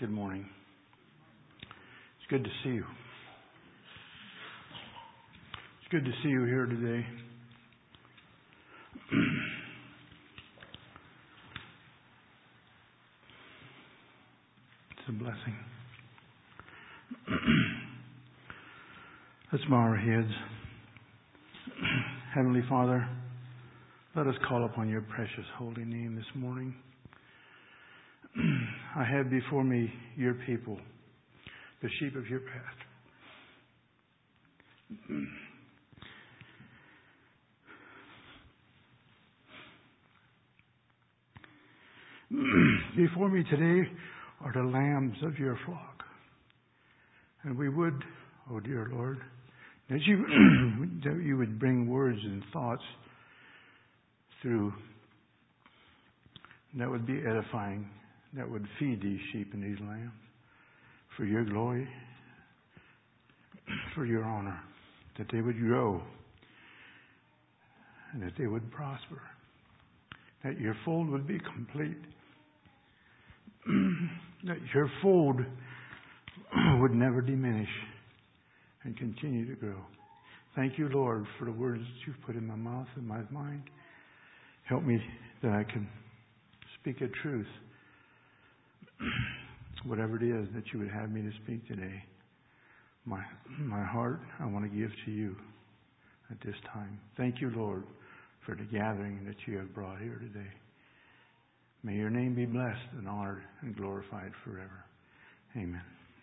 Good morning. It's good to see you. It's good to see you here today. It's a blessing. Let's bow our heads. Heavenly Father, let us call upon your precious holy name this morning. I have before me your people, the sheep of your pasture. Before me today are the lambs of your flock. And we would, oh dear Lord, that you would bring words and thoughts through that would be edifying, that would feed these sheep and these lambs for your glory, for your honor, that they would grow and that they would prosper, that your fold would be complete, that your fold would never diminish and continue to grow. Thank you, Lord, for the words that you've put in my mouth and my mind. Help me that I can speak a truth, whatever it is that you would have me to speak today. My heart I want to give to you at this time. Thank you, Lord, for the gathering that you have brought here today. May your name be blessed and honored and glorified forever. Amen.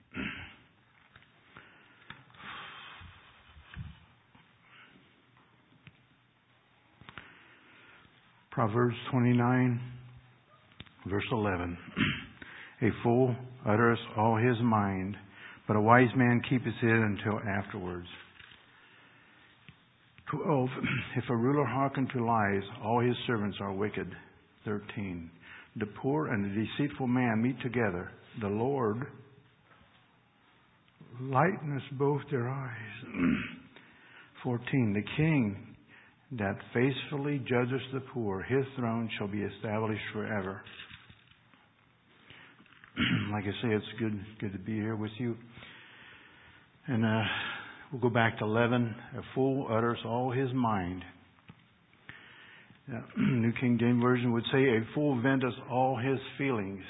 Proverbs 29, verse 11. A fool uttereth all his mind, but a wise man keepeth it until afterwards. 12. If a ruler hearken to lies, all his servants are wicked. 13. The poor and the deceitful man meet together. The Lord lighteneth both their eyes. 14. The king that faithfully judgeth the poor, his throne shall be established forever. Like I say, it's good to be here with you. And we'll go back to 11. A fool utters all his mind. New King James Version would say, a fool venteth all his feelings.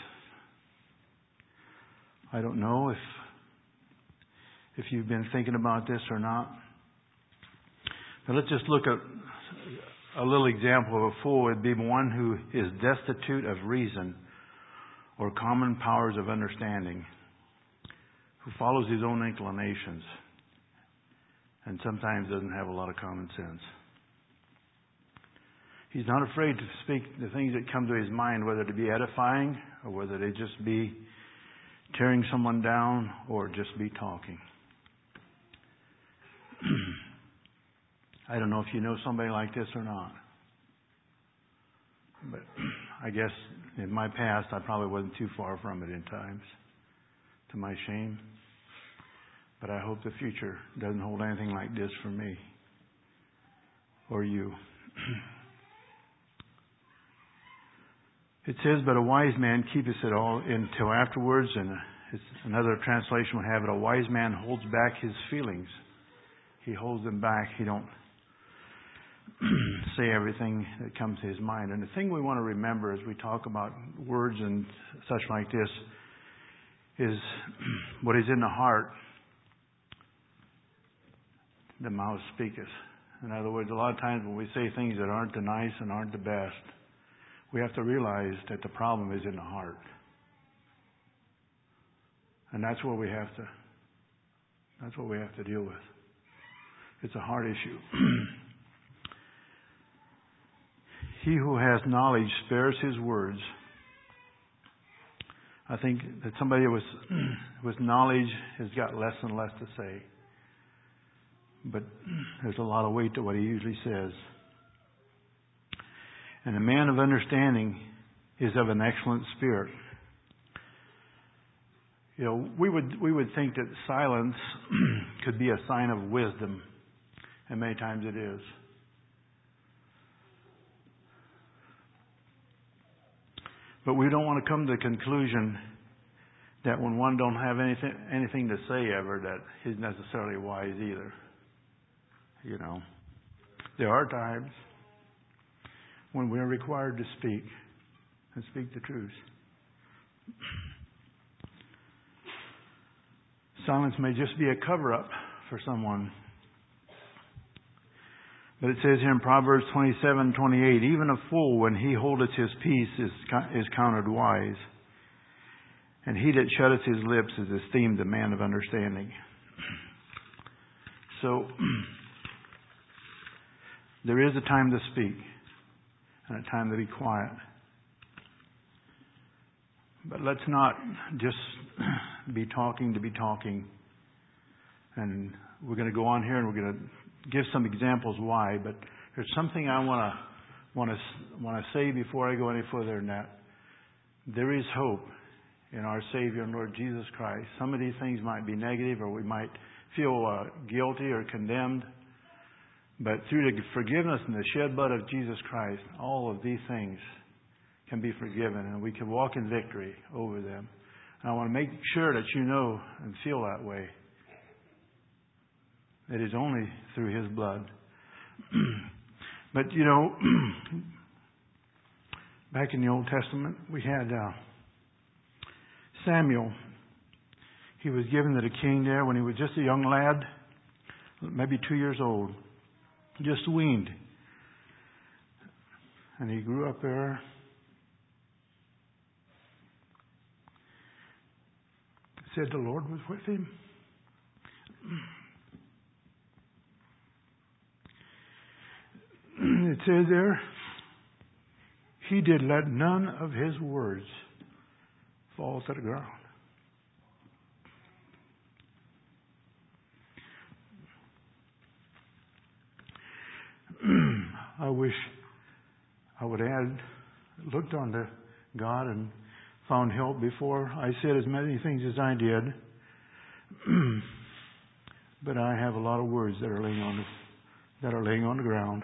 I don't know if you've been thinking about this or not. But let's just look at a little example of a fool. It'd be one who is destitute of reason or common powers of understanding, who follows his own inclinations and sometimes doesn't have a lot of common sense. He's not afraid to speak the things that come to his mind, whether they be edifying or whether they just be tearing someone down or just be talking. I don't know if you know somebody like this or not. But I guess in my past, I probably wasn't too far from it in times, to my shame. But I hope the future doesn't hold anything like this for me or you. It says, but a wise man keepeth it all until afterwards. And another translation would have it, a wise man holds back his feelings. He holds them back. He don't say everything that comes to his mind. And the thing we want to remember as we talk about words and such like this is what is in the heart, the mouth speaketh. In other words, a lot of times when we say things that aren't the nice and aren't the best, we have to realize that the problem is in the heart. And that's what we have to deal with. It's a heart issue. He who has knowledge spares his words. I think that somebody with knowledge has got less and less to say. But there's a lot of weight to what he usually says. And a man of understanding is of an excellent spirit. You know, we would think that silence could be a sign of wisdom, and many times it is. But we don't want to come to the conclusion that when one don't have anything to say ever, that he's necessarily wise either. You know, there are times when we're required to speak and speak the truth. Silence may just be a cover-up for someone. But it says here in Proverbs 27:28, even a fool, when he holdeth his peace, is counted wise. And he that shutteth his lips is esteemed a man of understanding. So, there is a time to speak and a time to be quiet. But let's not just be talking to be talking. And we're going to go on here and we're going to give some examples why. But there's something I want to say before I go any further than that. There is hope in our Savior and Lord Jesus Christ. Some of these things might be negative, or we might feel guilty or condemned. But through the forgiveness and the shed blood of Jesus Christ, all of these things can be forgiven, and we can walk in victory over them. And I want to make sure that you know and feel that way. It is only through His blood. But, you know, back in the Old Testament, we had Samuel. He was given to the king there when he was just a young lad, maybe 2 years old, just weaned. And he grew up there. Said the Lord was with him. It says there, he did let none of his words fall to the ground. I wish I would have looked unto God and found help before I said as many things as I did. But I have a lot of words that are laying on the ground.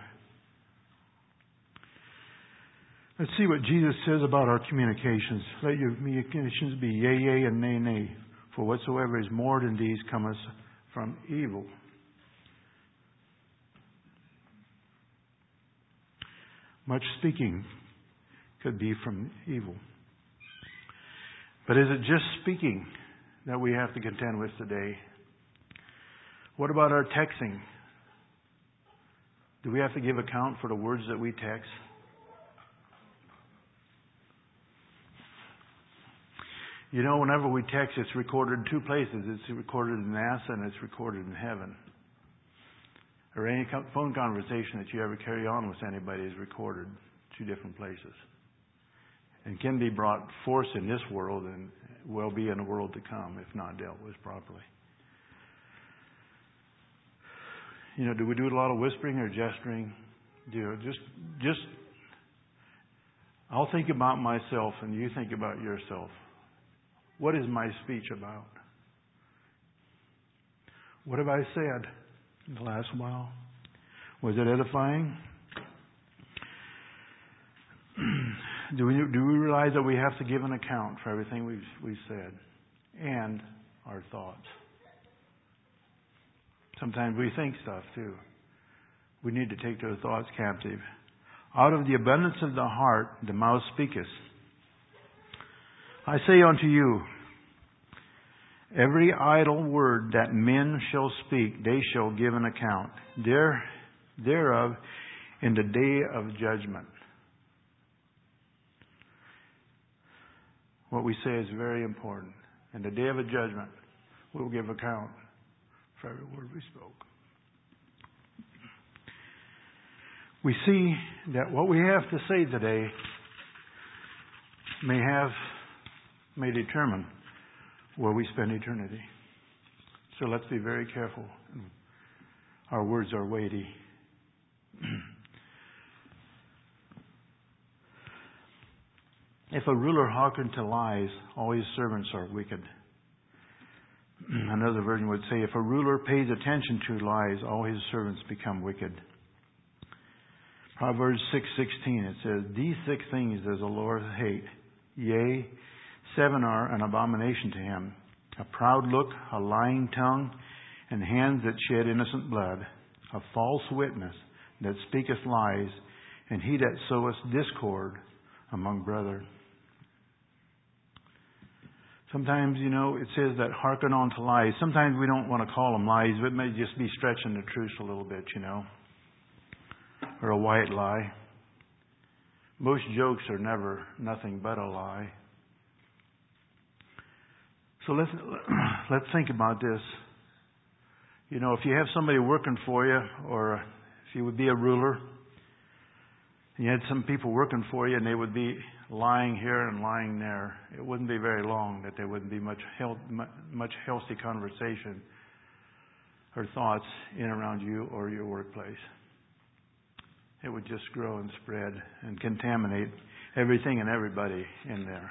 Let's see what Jesus says about our communications. Let your communications be yea, yea, and nay, nay. For whatsoever is more than these cometh from evil. Much speaking could be from evil. But is it just speaking that we have to contend with today? What about our texting? Do we have to give account for the words that we text? You know, whenever we text, it's recorded in two places. It's recorded in NASA and it's recorded in heaven. Or any phone conversation that you ever carry on with anybody is recorded two different places. And can be brought forth in this world and will be in the world to come if not dealt with properly. You know, do we do a lot of whispering or gesturing? Just I'll think about myself and you think about yourself. What is my speech about? What have I said in the last while? Was it edifying? Do we realize that we have to give an account for everything we've said and our thoughts? Sometimes we think stuff too. We need to take those thoughts captive. Out of the abundance of the heart, the mouth speaketh. I say unto you, every idle word that men shall speak, they shall give an account thereof in the day of judgment. What we say is very important. In the day of a judgment, we will give account for every word we spoke. We see that what we have to say today may determine where we spend eternity. So let's be very careful. Our words are weighty. If a ruler hearken to lies, all his servants are wicked. Another version would say, if a ruler pays attention to lies, all his servants become wicked. Proverbs 6:16, it says, these 6 things does the Lord hate. Yea, 7 are an abomination to him: a proud look, a lying tongue, and hands that shed innocent blood, a false witness that speaketh lies, and he that soweth discord among brethren. Sometimes, it says that hearken on to lies. Sometimes we don't want to call them lies, but it may just be stretching the truth a little bit, or a white lie. Most jokes are never nothing but a lie. So let's think about this. If you have somebody working for you, or if you would be a ruler, and you had some people working for you and they would be lying here and lying there, it wouldn't be very long that there wouldn't be much healthy conversation or thoughts in around you or your workplace. It would just grow and spread and contaminate everything and everybody in there.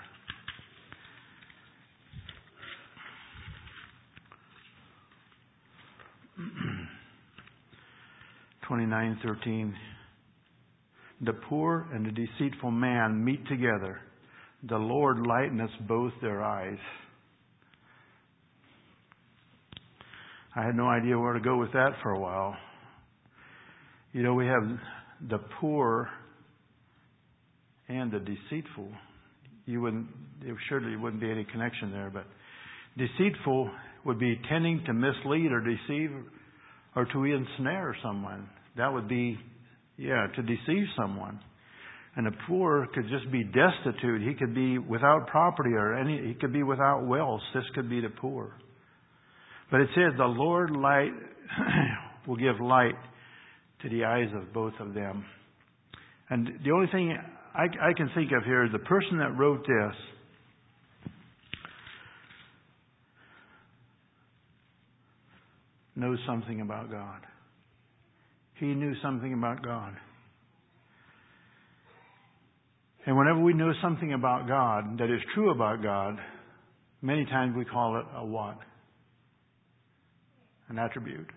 (29:13). The poor and the deceitful man meet together. The Lord lighteneth both their eyes. I had no idea where to go with that for a while. We have the poor and the deceitful. Surely wouldn't be any connection there, but deceitful would be tending to mislead or deceive or to ensnare someone. That would be, to deceive someone. And the poor could just be destitute. He could be without property he could be without wealth. This could be the poor. But it says the Lord light will give light to the eyes of both of them. And the only thing I can think of here is the person that wrote this knows something about God. He knew something about God. And whenever we know something about God that is true about God, many times we call it a what? An attribute.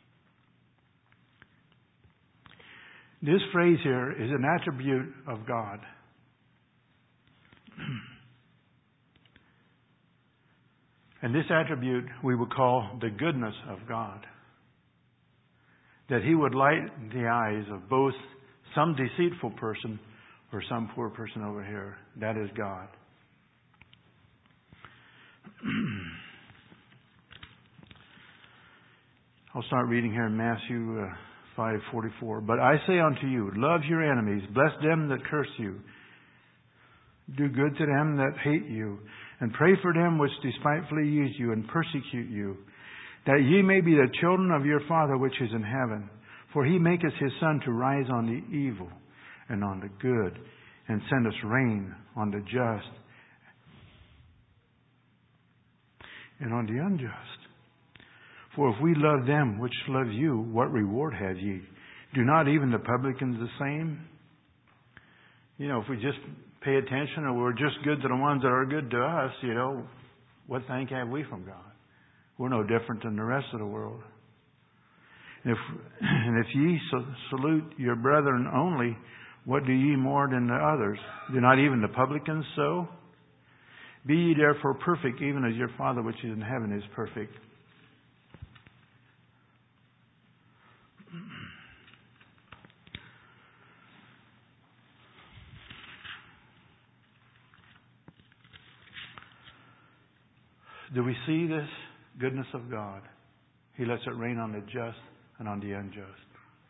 This phrase here is an attribute of God. And this attribute we would call the goodness of God. That He would light the eyes of both some deceitful person or some poor person over here. That is God. I'll start reading here in Matthew 5:44. But I say unto you, love your enemies, bless them that curse you, do good to them that hate you, and pray for them which despitefully use you and persecute you, that ye may be the children of your Father which is in heaven. For He maketh His sun to rise on the evil and on the good, and sendeth rain on the just and on the unjust. For if we love them which love you, what reward have ye? Do not even the publicans the same? If we just pay attention, or we're just good to the ones that are good to us, what thank have we from God? We're no different than the rest of the world. And if ye salute your brethren only, what do ye more than the others? Do not even the publicans so? Be ye therefore perfect, even as your Father which is in heaven is perfect. Do we see this goodness of God? He lets it rain on the just and on the unjust.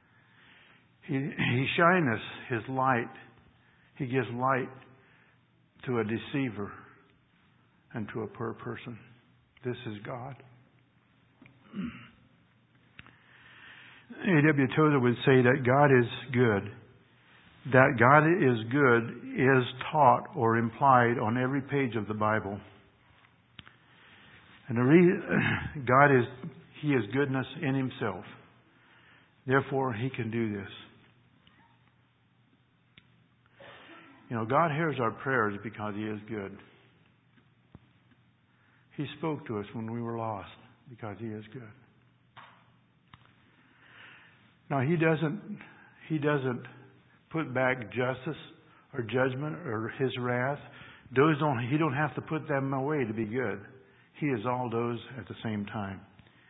He shineth His light. He gives light to a deceiver and to a poor person. This is God. A.W. Tozer would say that God is good. That God is good is taught or implied on every page of the Bible. And He is goodness in Himself. Therefore, He can do this. God hears our prayers because He is good. He spoke to us when we were lost because He is good. Now, He doesn't put back justice or judgment or His wrath He don't have to put them away to be good. He is all those at the same time.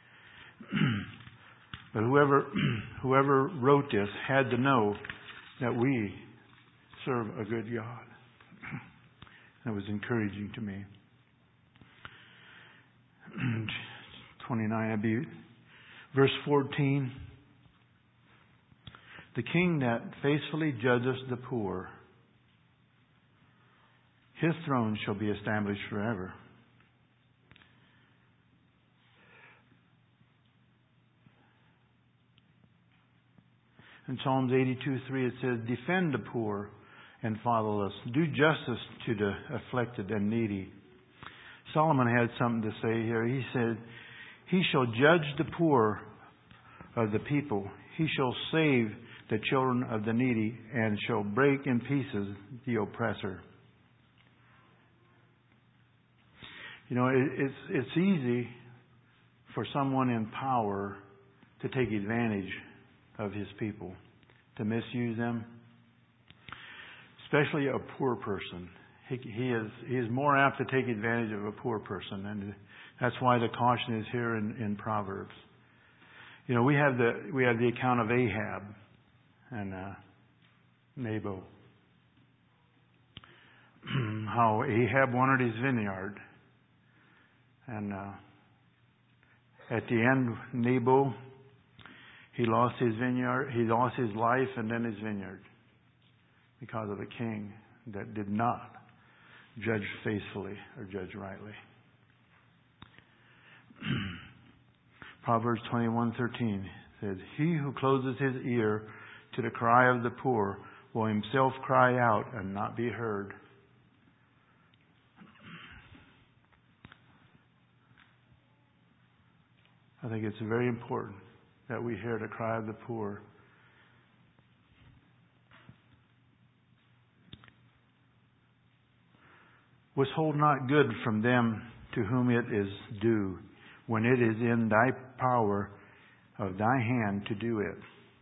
But whoever wrote this had to know that we serve a good God. That was encouraging to me. 29, verse 14. The king that faithfully judges the poor, his throne shall be established forever. In Psalms 82:3 it says, defend the poor and fatherless. Do justice to the afflicted and needy. Solomon had something to say here. He said, he shall judge the poor of the people. He shall save the children of the needy and shall break in pieces the oppressor. You know, it's easy for someone in power to take advantage of his people, to misuse them, especially a poor person. He is more apt to take advantage of a poor person, and that's why the caution is here in Proverbs. You know, we have the account of Ahab and Naboth. How Ahab wanted his vineyard, and at the end, Naboth, he lost his vineyard, he lost his life, and then his vineyard, because of a king that did not judge faithfully or judge rightly. Proverbs 21:13 says, he who closes his ear to the cry of the poor will himself cry out and not be heard. I think it's very important that we hear the cry of the poor. Withhold not good from them to whom it is due, when it is in thy power of thy hand to do it.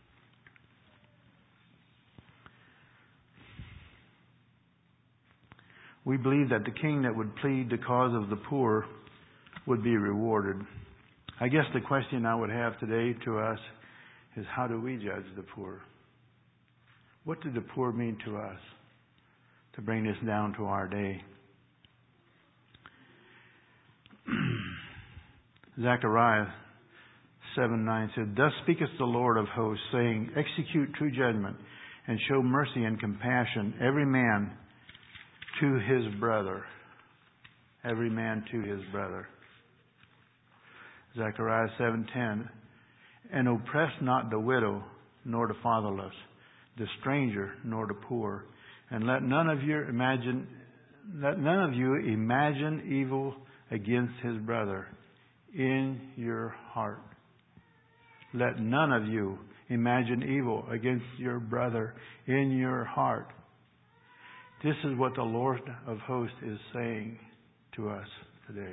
We believe that the king that would plead the cause of the poor would be rewarded. I guess the question I would have today to us is, how do we judge the poor? What did the poor mean to us, to bring this down to our day? Zechariah 7:9 said, thus speaketh the Lord of hosts, saying, execute true judgment, and show mercy and compassion, every man to his brother. Every man to his brother. Zechariah 7:10, and oppress not the widow, nor the fatherless, the stranger, nor the poor, and let none of you imagine evil against his brother in your heart. Let none of you imagine evil against your brother in your heart. This is what the Lord of hosts is saying to us today.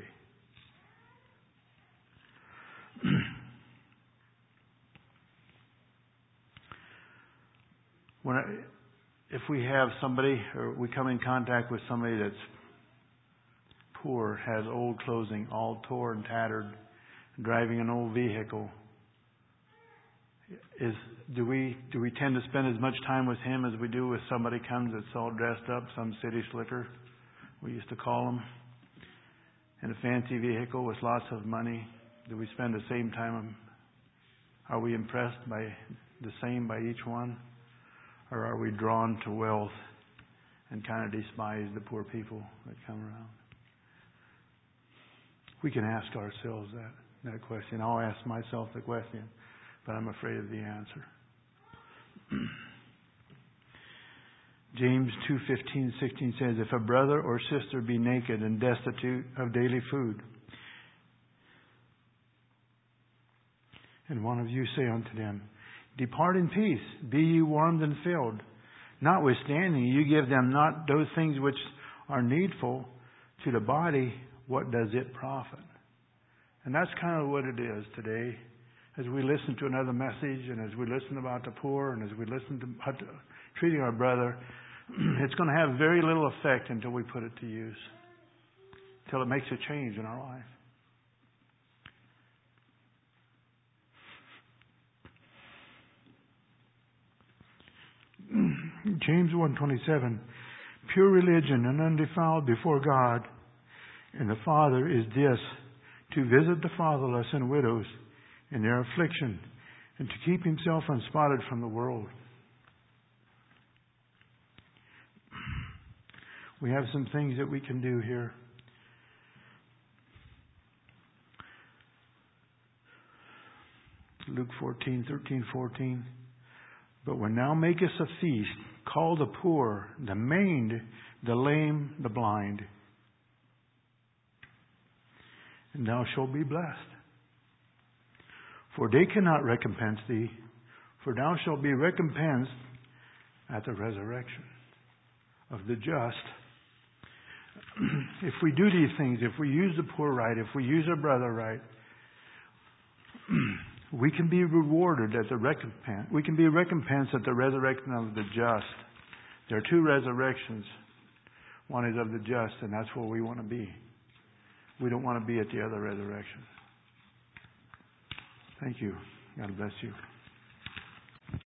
If we have somebody, or we come in contact with somebody that's poor, has old clothing, all torn and tattered, driving an old vehicle, do we tend to spend as much time with him as we do with somebody comes that's all dressed up, some city slicker, we used to call them, in a fancy vehicle with lots of money? Do we spend the same time? Are we impressed by the same by each one? Or are we drawn to wealth and kind of despise the poor people that come around? We can ask ourselves that question. I'll ask myself the question, but I'm afraid of the answer. James 2:15-16 says, if a brother or sister be naked and destitute of daily food, and one of you say unto them, depart in peace, be ye warmed and filled. Notwithstanding, you give them not those things which are needful to the body, what does it profit? And that's kind of what it is today. As we listen to another message, and as we listen about the poor, and as we listen to treating our brother, it's going to have very little effect until we put it to use, until it makes a change in our life. James 1:27, pure religion and undefiled before God and the Father is this, to visit the fatherless and widows in their affliction and to keep himself unspotted from the world. We have some things that we can do here. Luke 14:13-14. But when thou makest a feast, call the poor, the maimed, the lame, the blind, and thou shalt be blessed. For they cannot recompense thee, for thou shalt be recompensed at the resurrection of the just. If we do these things, if we use the poor right, if we use our brother right, we can be rewarded at the recompense. We can be recompensed at the resurrection of the just. There are two resurrections. One is of the just, and that's where we want to be. We don't want to be at the other resurrection. Thank you. God bless you.